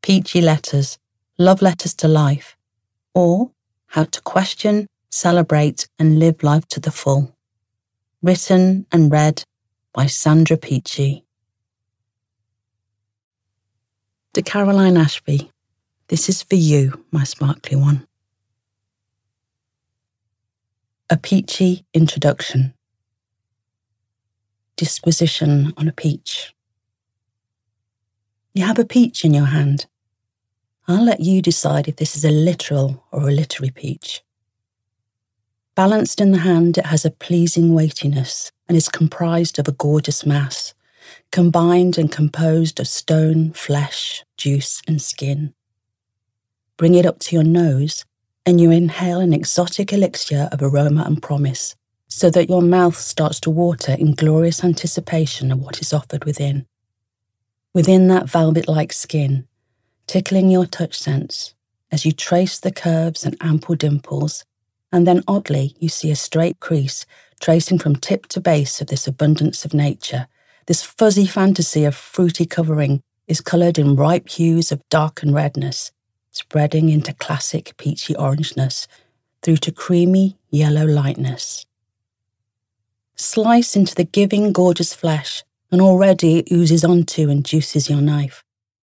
Peachy Letters, Love Letters to Life, or How to Question, Celebrate and Live Life to the Full. Written and read by Sandra Peachy. To Caroline Ashby, this is for you, my sparkly one. A Peachy Introduction. Disquisition on a peach. You have a peach in your hand. I'll let you decide if this is a literal or a literary peach. Balanced in the hand, it has a pleasing weightiness and is comprised of a gorgeous mass, combined and composed of stone, flesh, juice and skin. Bring it up to your nose and you inhale an exotic elixir of aroma and promise, so that your mouth starts to water in glorious anticipation of what is offered within. Within that velvet-like skin, tickling your touch sense as you trace the curves and ample dimples, and then oddly you see a straight crease tracing from tip to base of this abundance of nature. This fuzzy fantasy of fruity covering is coloured in ripe hues of dark and redness, spreading into classic peachy orangeness through to creamy yellow lightness. Slice into the giving, gorgeous flesh, and already it oozes onto and juices your knife.